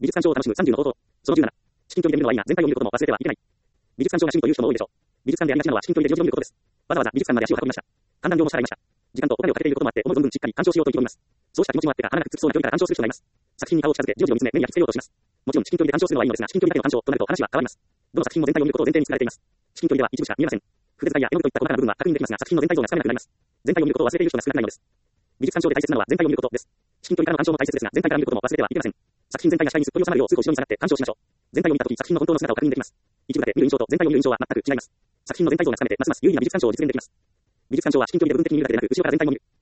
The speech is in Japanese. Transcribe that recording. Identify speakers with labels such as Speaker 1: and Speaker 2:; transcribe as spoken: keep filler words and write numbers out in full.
Speaker 1: 美術鑑賞を楽しむさんじゅうの方法。そのじゅうなな。至近距離で見るのはいいが、全体を見ることも忘れてはいけない。美術鑑賞が趣味という人も多いでしょう。美術館でありがちなのは至近距離でじろじろ見ることです。わざわざ美術館まで足を運びました。観覧料も支払いました。時間とお金をかけていることもあって、思う存分しっかり鑑賞しようと意気込みます。そうした気持ちもあってか、鼻がくっつきそうな距離から鑑賞する人がいます。作品に顔を近づけ、じろじろ見つめ、目に焼き付けようとします。もちろん至近距離で鑑賞するのはいいのですが、至近距離だけの鑑賞となると話は変わります。どの作品も全体を見ることを前提に作られています。至近距離では一部しか見えません。筆遣いや絵の具といった細かな部分は確認できますが、作品の全体像がつかめなくなります。全体を見ることを忘れている人が少なくないのです。美術鑑賞で大切なのは全体を見ることです。至近距離からの鑑賞も大切ですが、全体から見ることも忘れてはいけません。作品全体が視界にすっぽり収まるようすぐ後ろに下がって鑑賞しましょう。全体を見たとき作品の本当の姿を確認できます。一部だけ見る印象と全体を見る印象は全く違います。作品の全体像がつかめて、ますます有意義な美術鑑賞を実現できます。美術鑑賞は至近距離で部分的に見るだけでなく、後ろから全体を見る。